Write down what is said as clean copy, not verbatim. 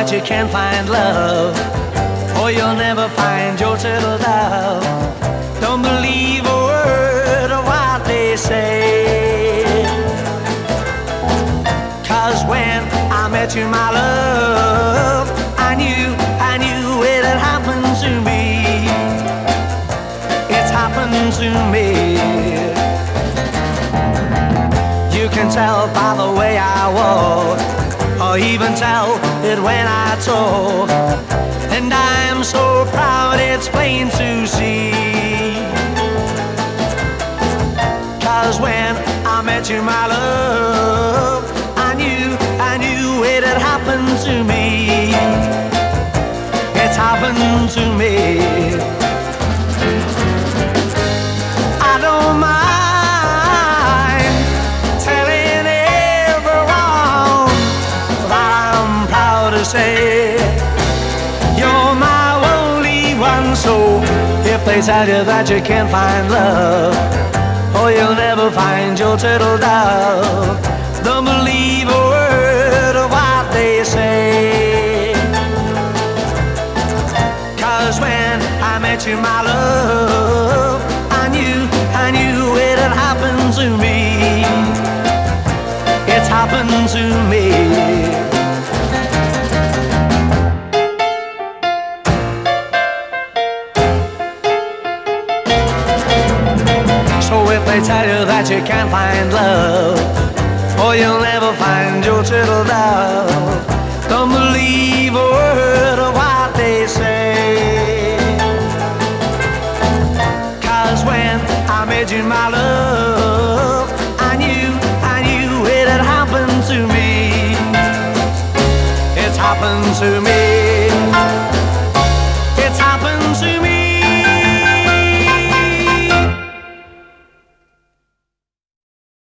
that you can't find love, or you'll never find your turtle dove. Don't believe a word of what they say, 'cause when I met you, my love, I knew it had happened to me. It's happened to me. You can tell by the way I walk, or even tell it when I talk, and I'm so proud it's plain to see. 'Cause when I met you, my love, I knew it had happened to me. It's happened to me. I don't mind telling everyone that I'm proud to say you're my only one. So if they tell you that you can't find love, or you'll never find your turtle dove, don't believe a word of what they say. 'Cause when I met you, my love, I knew it had happened to me. It's happened to me. So if they tell you that you can't find love, or you'll never find your turtle dove, don't believe a word of what they say. 'Cause when I met you, my love, I knew it had happened to me. It's happened to me.